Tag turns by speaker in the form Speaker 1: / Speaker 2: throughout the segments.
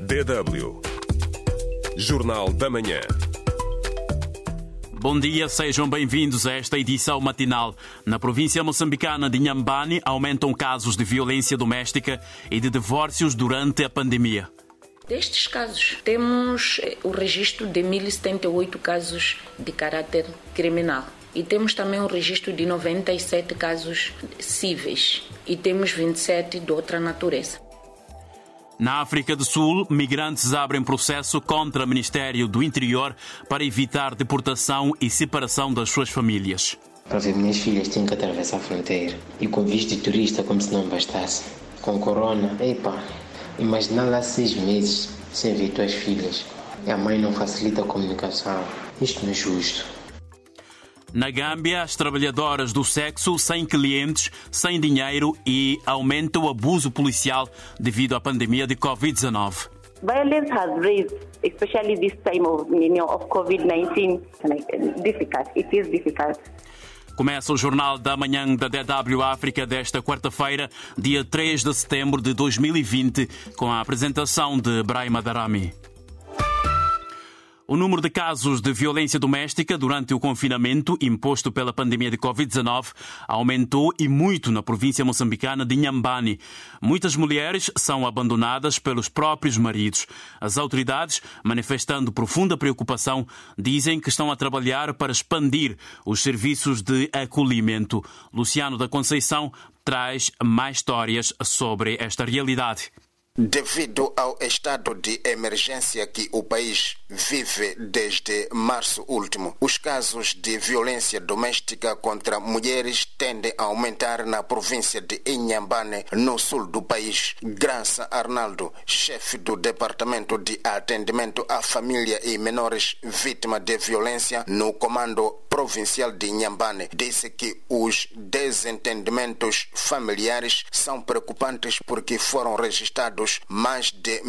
Speaker 1: DW Jornal da Manhã.
Speaker 2: Bom dia, sejam bem-vindos a esta edição matinal. Na província moçambicana de Inhambane, aumentam casos de violência doméstica e de divórcios durante a pandemia.
Speaker 3: Destes casos, temos o registro de 1.078 casos de caráter criminal. E temos também um registro de 97 casos cíveis. E temos 27 de outra natureza.
Speaker 2: Na África do Sul, migrantes abrem processo contra o Ministério do Interior para evitar deportação e separação das suas famílias.
Speaker 4: Para ver minhas filhas têm que atravessar a fronteira. E com visto de turista como se não bastasse. Com corona, imagina lá 6 meses sem ver tuas filhas. E a mãe não facilita a comunicação. Isto não é justo.
Speaker 2: Na Gâmbia, as trabalhadoras do sexo sem clientes, sem dinheiro e aumenta o abuso policial devido à pandemia de Covid-19.
Speaker 5: Violence has raised, especially this time of COVID-19, difficult. It is difficult.
Speaker 2: Começa o Jornal da Manhã da DW África desta quarta-feira, dia 3 de setembro de 2020, com a apresentação de Brahima Darami. O número de casos de violência doméstica durante o confinamento imposto pela pandemia de Covid-19 aumentou e muito na província moçambicana de Inhambane. Muitas mulheres são abandonadas pelos próprios maridos. As autoridades, manifestando profunda preocupação, dizem que estão a trabalhar para expandir os serviços de acolhimento. Luciano da Conceição traz mais histórias sobre esta realidade.
Speaker 6: Devido ao estado de emergência que o país vive desde março último, os casos de violência doméstica contra mulheres tendem a aumentar na província de Inhambane, no sul do país. Graça Arnaldo, chefe do Departamento de Atendimento à Família e Menores Vítimas de Violência no Comando Provincial de Inhambane, disse que os desentendimentos familiares são preocupantes porque foram registrados mais de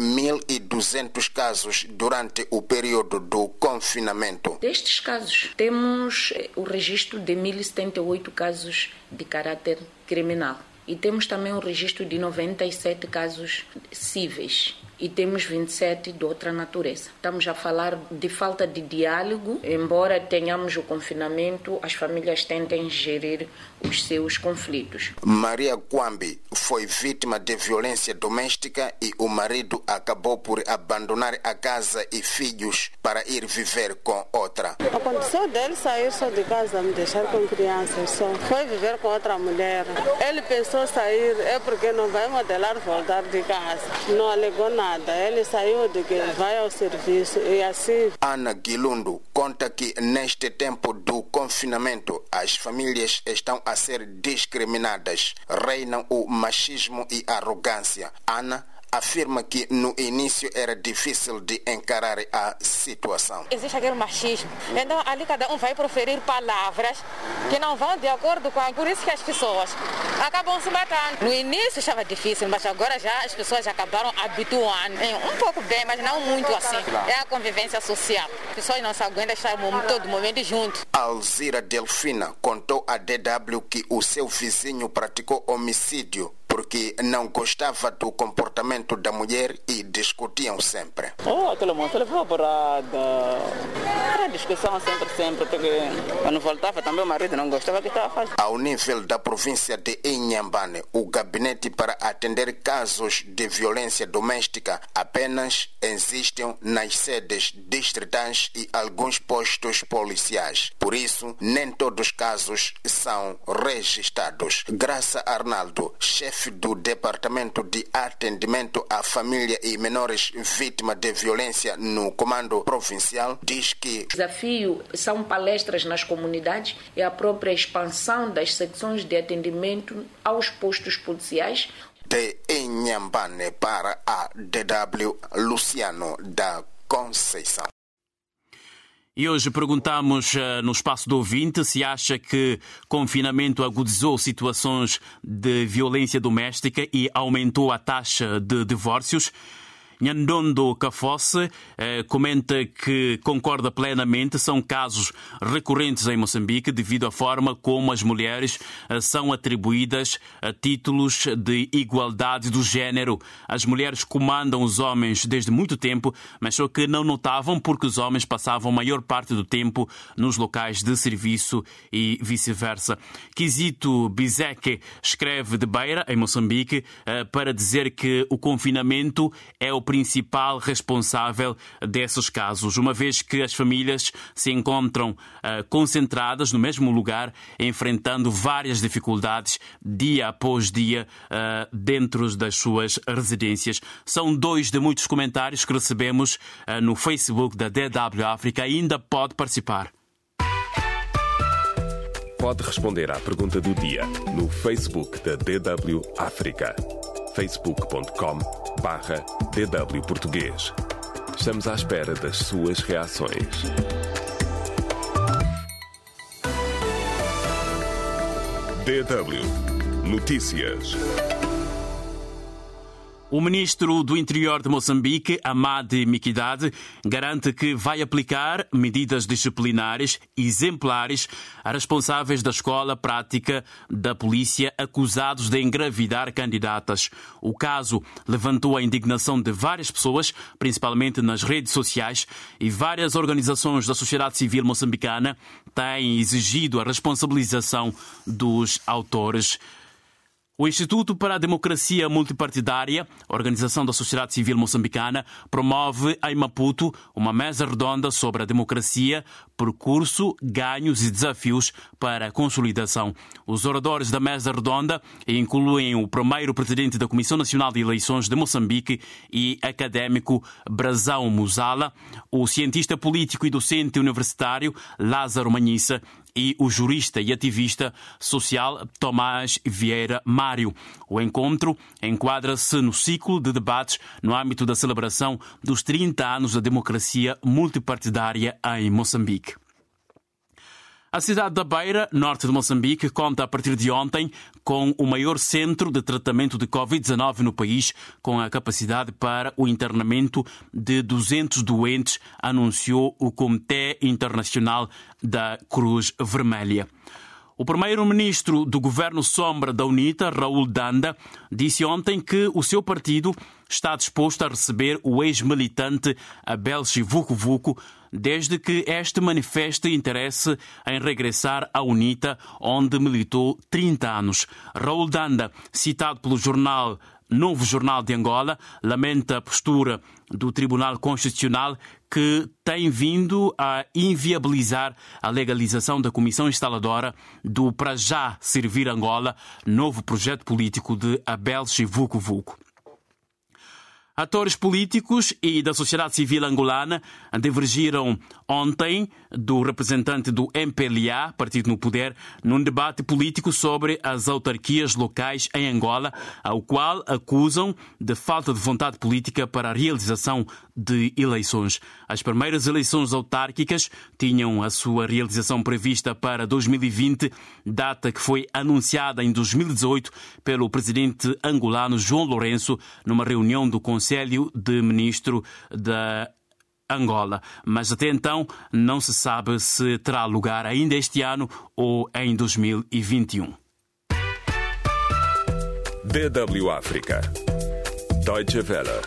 Speaker 6: 1.200 casos durante o período do confinamento.
Speaker 3: Destes casos, temos o registro de 1.078 casos de caráter criminal. E temos também um registro de 97 casos cíveis. E temos 27 de outra natureza. Estamos a falar de falta de diálogo. Embora tenhamos o confinamento, as famílias tentem gerir os seus conflitos.
Speaker 6: Maria Kwambi foi vítima de violência doméstica e o marido acabou por abandonar a casa e filhos para ir viver com outra.
Speaker 7: Aconteceu dele sair só de casa, me deixar com crianças só. Foi viver com outra mulher. Ele pensou sair, é porque não vai modelar voltar de casa. Não alegou nada. Ele saiu de que vai ao serviço e assim.
Speaker 6: Ana Guilundo conta que neste tempo do confinamento as famílias estão a ser discriminadas. Reinam o machismo e a arrogância. Ana afirma que no início era difícil de encarar a situação.
Speaker 8: Existe aquele machismo. Então ali cada um vai proferir palavras que não vão de acordo com a... Por isso que as pessoas acabam se matando. No início estava difícil, mas agora já as pessoas acabaram habituando. Um pouco bem, mas não muito assim. É a convivência social. As pessoas não se aguentam estar todo momento juntos.
Speaker 6: Alzira Delfina contou à DW que o seu vizinho praticou homicídio porque não gostava do comportamento da mulher e discutiam sempre.
Speaker 7: Aquela moça levou porrada. Era discussão sempre, porque quando voltava também o marido não gostava do que estava fazendo.
Speaker 6: Ao nível da província de Inhambane, o gabinete para atender casos de violência doméstica apenas existem nas sedes distritais e alguns postos policiais. Por isso, nem todos os casos são registrados. Graça Arnaldo, chefe do Departamento de Atendimento à Família e Menores Vítimas de Violência no Comando Provincial, diz que
Speaker 3: o desafio são palestras nas comunidades e a própria expansão das secções de atendimento aos postos policiais.
Speaker 6: De Inhambane para a DW, Luciano da Conceição.
Speaker 2: E hoje perguntamos no espaço do ouvinte se acha que confinamento agudizou situações de violência doméstica e aumentou a taxa de divórcios. Nhandondo Kafosse comenta que concorda plenamente, são casos recorrentes em Moçambique devido à forma como as mulheres são atribuídas a títulos de igualdade do género. As mulheres comandam os homens desde muito tempo, mas só que não notavam porque os homens passavam a maior parte do tempo nos locais de serviço e vice-versa. Kizito Bizeke escreve de Beira, em Moçambique, para dizer que o confinamento é o principal responsável desses casos, uma vez que as famílias se encontram concentradas no mesmo lugar, enfrentando várias dificuldades dia após dia dentro das suas residências. São dois de muitos comentários que recebemos no Facebook da DW África. Ainda pode participar.
Speaker 1: Pode responder à pergunta do dia no Facebook da DW África. facebook.com/DW Português. Estamos à espera das suas reações. DW Notícias.
Speaker 2: O ministro do Interior de Moçambique, Amade Mikidade, garante que vai aplicar medidas disciplinares exemplares a responsáveis da escola prática da polícia acusados de engravidar candidatas. O caso levantou a indignação de várias pessoas, principalmente nas redes sociais, e várias organizações da sociedade civil moçambicana têm exigido a responsabilização dos autores. O Instituto para a Democracia Multipartidária, organização da sociedade civil moçambicana, promove em Maputo uma mesa redonda sobre a democracia, percurso, ganhos e desafios para a consolidação. Os oradores da mesa redonda incluem o primeiro presidente da Comissão Nacional de Eleições de Moçambique e académico Brazão Musala, o cientista político e docente universitário Lázaro Manhissa e o jurista e ativista social Tomás Vieira Mário. O encontro enquadra-se no ciclo de debates no âmbito da celebração dos 30 anos da democracia multipartidária em Moçambique. A cidade da Beira, norte de Moçambique, conta a partir de ontem com o maior centro de tratamento de Covid-19 no país, com a capacidade para o internamento de 200 doentes, anunciou o Comitê Internacional da Cruz Vermelha. O primeiro-ministro do governo sombra da UNITA, Raul Danda, disse ontem que o seu partido está disposto a receber o ex-militante Abel Chivuco-Vuco desde que este manifeste interesse em regressar à UNITA, onde militou 30 anos. Raul Danda, citado pelo jornal Novo Jornal de Angola, lamenta a postura do Tribunal Constitucional que tem vindo a inviabilizar a legalização da Comissão Instaladora do Para Já Servir Angola, novo projeto político de Abel Chivuco-Vuco. Atores políticos e da sociedade civil angolana divergiram ontem do representante do MPLA, partido no poder, num debate político sobre as autarquias locais em Angola, ao qual acusam de falta de vontade política para a realização de eleições. As primeiras eleições autárquicas tinham a sua realização prevista para 2020, data que foi anunciada em 2018 pelo presidente angolano João Lourenço numa reunião do Conselho de Ministros da Angola. Mas até então não se sabe se terá lugar ainda este ano ou em 2021.
Speaker 1: DW África. Deutsche Welle.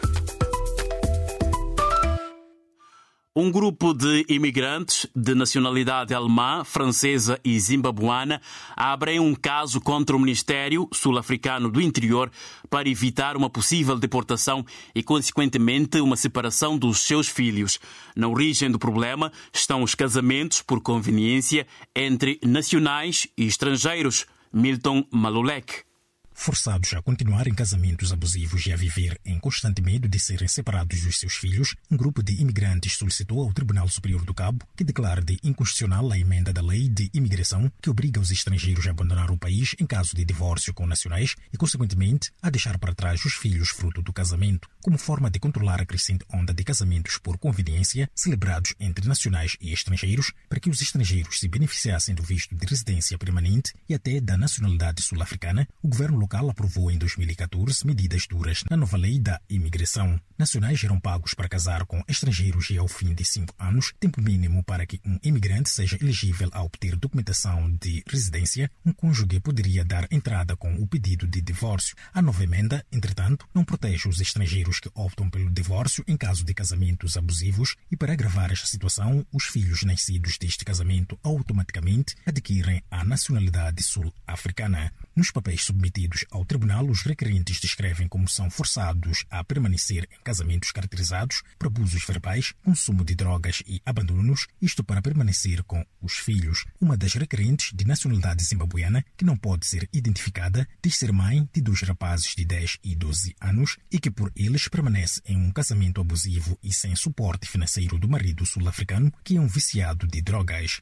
Speaker 2: Um grupo de imigrantes de nacionalidade alemã, francesa e zimbabuana abrem um caso contra o Ministério Sul-Africano do Interior para evitar uma possível deportação e, consequentemente, uma separação dos seus filhos. Na origem do problema estão os casamentos por conveniência entre nacionais e estrangeiros. Milton Malulek.
Speaker 9: Forçados a continuar em casamentos abusivos e a viver em constante medo de serem separados dos seus filhos, um grupo de imigrantes solicitou ao Tribunal Superior do Cabo que declare de inconstitucional a emenda da Lei de Imigração que obriga os estrangeiros a abandonar o país em caso de divórcio com nacionais e, consequentemente, a deixar para trás os filhos fruto do casamento, como forma de controlar a crescente onda de casamentos por conveniência celebrados entre nacionais e estrangeiros para que os estrangeiros se beneficiassem do visto de residência permanente e até da nacionalidade sul-africana. O governo local aprovou em 2014 medidas duras na nova lei da imigração. Nacionais eram pagos para casar com estrangeiros e ao fim de 5 anos, tempo mínimo para que um imigrante seja elegível a obter documentação de residência, um cônjuge poderia dar entrada com o pedido de divórcio. A nova emenda, entretanto, não protege os estrangeiros que optam pelo divórcio em caso de casamentos abusivos e, para agravar esta situação, os filhos nascidos deste casamento automaticamente adquirem a nacionalidade sul-africana. Nos papéis submetidos ao tribunal, os requerentes descrevem como são forçados a permanecer em casamentos caracterizados por abusos verbais, consumo de drogas e abandonos, isto para permanecer com os filhos. Uma das requerentes, de nacionalidade zimbabuiana, que não pode ser identificada, diz ser mãe de 2 rapazes de 10 e 12 anos e que por eles permanece em um casamento abusivo e sem suporte financeiro do marido sul-africano, que é um viciado de drogas.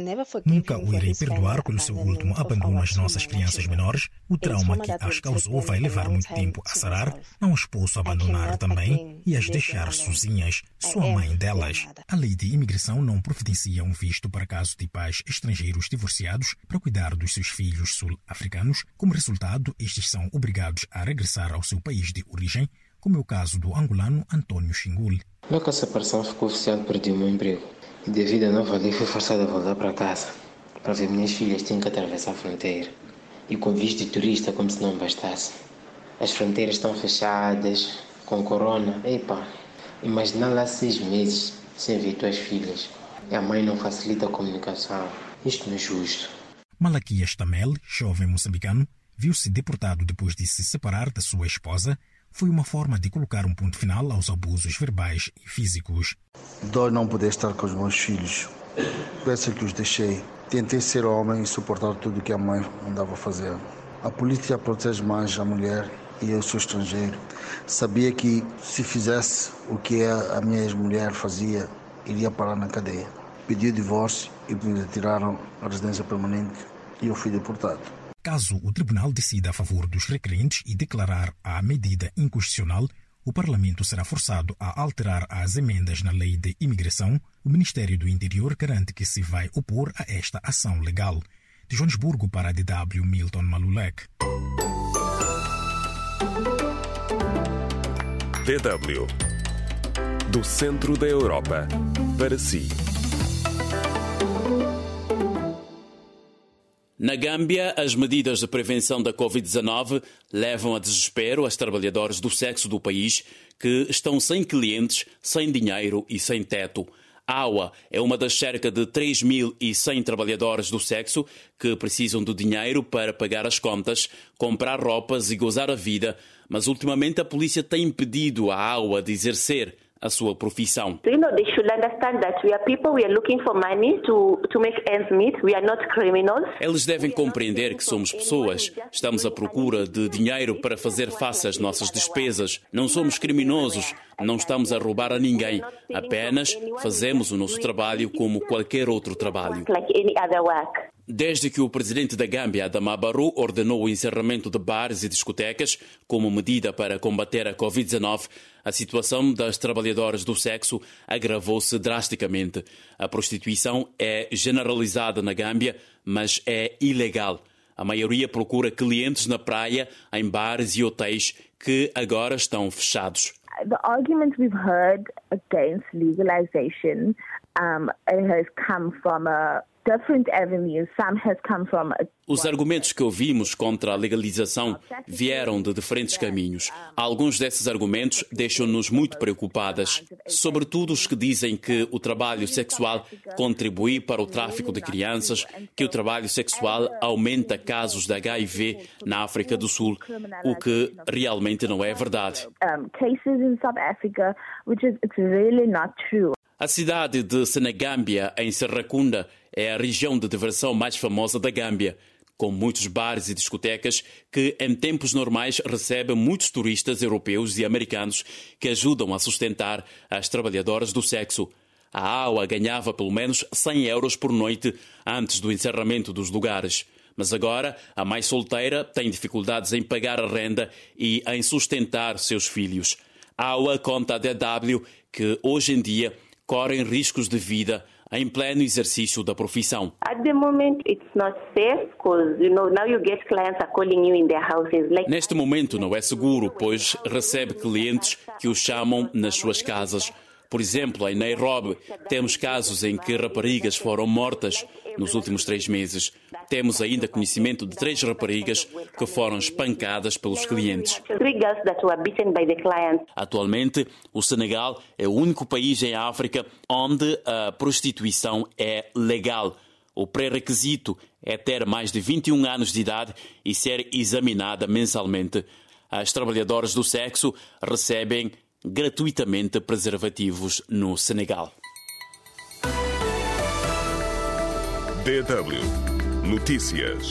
Speaker 9: Nunca o irei perdoar pelo seu último abandono às nossas crianças menores. O trauma que as causou vai levar muito tempo a sarar. Não as posso abandonar também e as deixar sozinhas. Sou a mãe delas. A lei de imigração não providencia um visto para casos de pais estrangeiros divorciados para cuidar dos seus filhos sul-africanos. Como resultado, estes são obrigados a regressar ao seu país de origem, como é o caso do angolano Antônio Xingul.
Speaker 4: Logo que a separação ficou oficial, perdi o meu emprego. E devido à nova lei, fui forçado a voltar para casa. Para ver minhas filhas, tinha que atravessar a fronteira. E com visto de turista, como se não bastasse. As fronteiras estão fechadas, com corona. Imagina lá 6 meses sem ver tuas filhas. E a mãe não facilita a comunicação. Isto não é justo.
Speaker 9: Malaquias Tamel, jovem moçambicano, viu-se deportado depois de se separar da sua esposa. Foi uma forma de colocar um ponto final aos abusos verbais e físicos.
Speaker 10: Dói não poder estar com os meus filhos. Penso que os deixei. Tentei ser homem e suportar tudo o que a mãe andava a fazer. A polícia protege mais a mulher e eu sou estrangeiro. Sabia que se fizesse o que a minha ex-mulher fazia, iria parar na cadeia. Pedi o divórcio e me retiraram a residência permanente e eu fui deportado.
Speaker 9: Caso o tribunal decida a favor dos requerentes e declarar a medida inconstitucional, o Parlamento será forçado a alterar as emendas na lei de imigração. O Ministério do Interior garante que se vai opor a esta ação legal. De Joanesburgo para a DW, Milton Malulek.
Speaker 1: DW. Do centro da Europa para si.
Speaker 2: Na Gâmbia, as medidas de prevenção da Covid-19 levam a desespero as trabalhadoras do sexo do país que estão sem clientes, sem dinheiro e sem teto. AWA é uma das cerca de 3.100 trabalhadoras do sexo que precisam de dinheiro para pagar as contas, comprar roupas e gozar a vida, mas ultimamente a polícia tem impedido a AWA de exercer a sua profissão.
Speaker 5: They should understand that we are people, we are looking for money to make ends meet. We are not criminals.
Speaker 2: Eles devem compreender que somos pessoas. Estamos à procura de dinheiro para fazer face às nossas despesas. Não somos criminosos, não estamos a roubar a ninguém. Apenas fazemos o nosso trabalho como qualquer outro trabalho. Desde que o presidente da Gâmbia, Adama Barrow, ordenou o encerramento de bares e discotecas como medida para combater a Covid-19, a situação das trabalhadoras do sexo agravou-se drasticamente. A prostituição é generalizada na Gâmbia, mas é ilegal. A maioria procura clientes na praia, em bares e hotéis que agora estão fechados.
Speaker 11: The argument we've heard against legalization has come from a different avenues. Some has come from
Speaker 2: Os argumentos que ouvimos contra a legalização vieram de diferentes caminhos. Alguns desses argumentos deixam-nos muito preocupadas, sobretudo os que dizem que o trabalho sexual contribui para o tráfico de crianças, que o trabalho sexual aumenta casos de HIV na África do Sul, o que realmente não é verdade. A cidade de Senegambia, em Serrakunda, é a região de diversão mais famosa da Gâmbia, com muitos bares e discotecas que, em tempos normais, recebem muitos turistas europeus e americanos que ajudam a sustentar as trabalhadoras do sexo. A AWA ganhava pelo menos 100 euros por noite antes do encerramento dos lugares. Mas agora, a mãe solteira tem dificuldades em pagar a renda e em sustentar seus filhos. A AWA conta a DW que, hoje em dia, correm riscos de vida em pleno exercício da profissão.
Speaker 5: At the moment, it's not safe because, now you get clients are calling you in their houses.
Speaker 2: Neste momento não é seguro, pois recebe clientes que o chamam nas suas casas. Por exemplo, em Nairobi, temos casos em que raparigas foram mortas nos últimos 3 meses. Temos ainda conhecimento de 3 raparigas que foram espancadas pelos clientes. Atualmente, o Senegal é o único país em África onde a prostituição é legal. O pré-requisito é ter mais de 21 anos de idade e ser examinada mensalmente. As trabalhadoras do sexo recebem gratuitamente preservativos no Senegal.
Speaker 1: DW Notícias.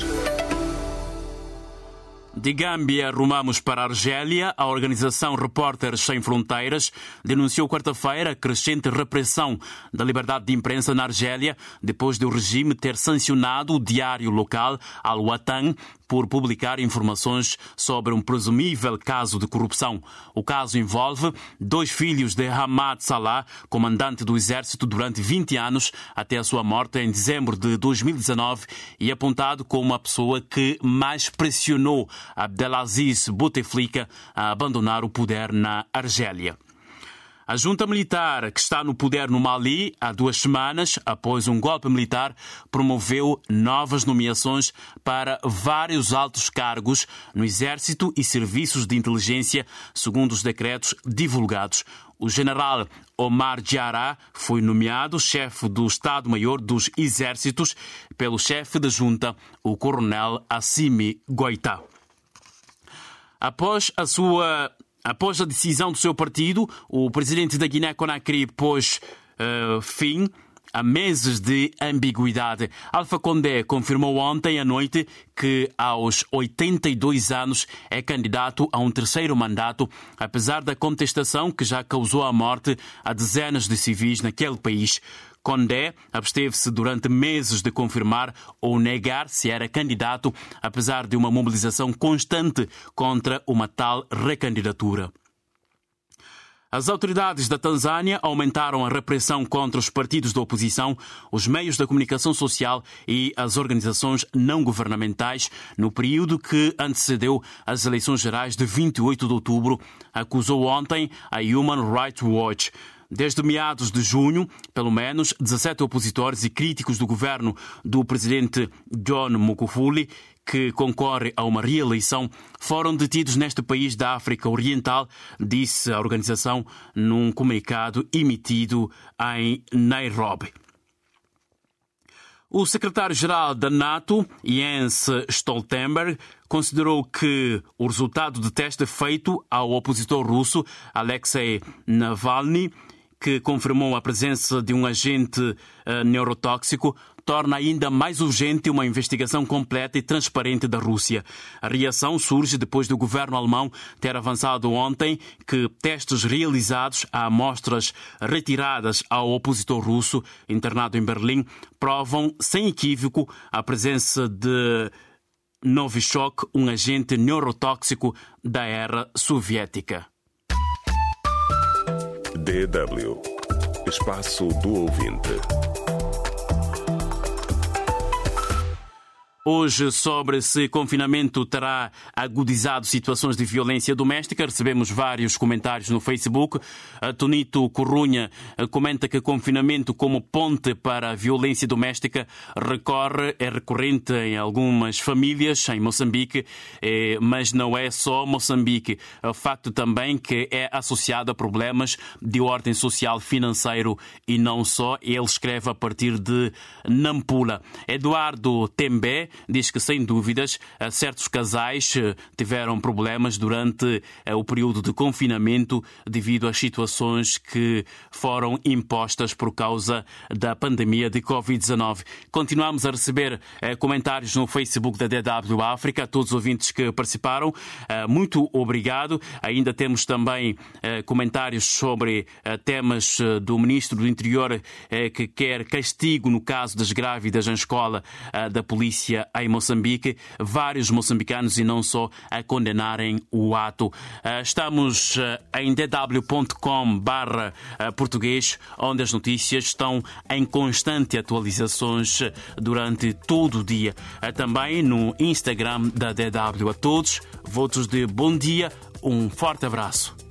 Speaker 2: De Gâmbia, rumamos para a Argélia. A organização Repórteres Sem Fronteiras denunciou quarta-feira a crescente repressão da liberdade de imprensa na Argélia, depois de o regime ter sancionado o diário local Al Watan por publicar informações sobre um presumível caso de corrupção. O caso envolve 2 filhos de Hamad Salah, comandante do exército durante 20 anos, até a sua morte em dezembro de 2019, e apontado como a pessoa que mais pressionou Abdelaziz Bouteflika a abandonar o poder na Argélia. A junta militar que está no poder no Mali há 2 semanas, após um golpe militar, promoveu novas nomeações para vários altos cargos no exército e serviços de inteligência, segundo os decretos divulgados. O general Omar Diarra foi nomeado chefe do Estado-Maior dos Exércitos pelo chefe da junta, o coronel Assimi Goïta. Após a decisão do seu partido, o presidente da Guiné-Conakry pôs fim a meses de ambiguidade. Alpha Condé confirmou ontem à noite que, aos 82 anos, é candidato a um 3º mandato, apesar da contestação que já causou a morte a dezenas de civis naquele país. Condé absteve-se durante meses de confirmar ou negar se era candidato, apesar de uma mobilização constante contra uma tal recandidatura. As autoridades da Tanzânia aumentaram a repressão contra os partidos da oposição, os meios da comunicação social e as organizações não governamentais no período que antecedeu as eleições gerais de 28 de outubro, acusou ontem a Human Rights Watch. Desde meados de junho, pelo menos 17 opositores e críticos do governo do presidente John Magufuli, que concorre a uma reeleição, foram detidos neste país da África Oriental, disse a organização num comunicado emitido em Nairobi. O secretário-geral da NATO, Jens Stoltenberg, considerou que o resultado de teste feito ao opositor russo Alexei Navalny, que confirmou a presença de um agente neurotóxico, torna ainda mais urgente uma investigação completa e transparente da Rússia. A reação surge depois do governo alemão ter avançado ontem que testes realizados a amostras retiradas ao opositor russo internado em Berlim provam sem equívoco a presença de Novichok, um agente neurotóxico da era soviética.
Speaker 1: DW Espaço do Ouvinte.
Speaker 2: Hoje, sobre se confinamento terá agudizado situações de violência doméstica, recebemos vários comentários no Facebook. Tonito Corrunha comenta que confinamento como ponte para a violência doméstica é recorrente em algumas famílias em Moçambique, mas não é só Moçambique. O facto também que é associado a problemas de ordem social, financeiro e não só. Ele escreve a partir de Nampula. Eduardo Tembe diz que, sem dúvidas, certos casais tiveram problemas durante o período de confinamento devido às situações que foram impostas por causa da pandemia de Covid-19. Continuamos a receber comentários no Facebook da DW África, a todos os ouvintes que participaram. Muito obrigado. Ainda temos também comentários sobre temas do Ministro do Interior que quer castigo no caso das grávidas em escola da Polícia em Moçambique, vários moçambicanos e não só a condenarem o ato. Estamos em dw.com/português, onde as notícias estão em constante atualizações durante todo o dia. Também no Instagram da DW. A todos, votos de bom dia, um forte abraço.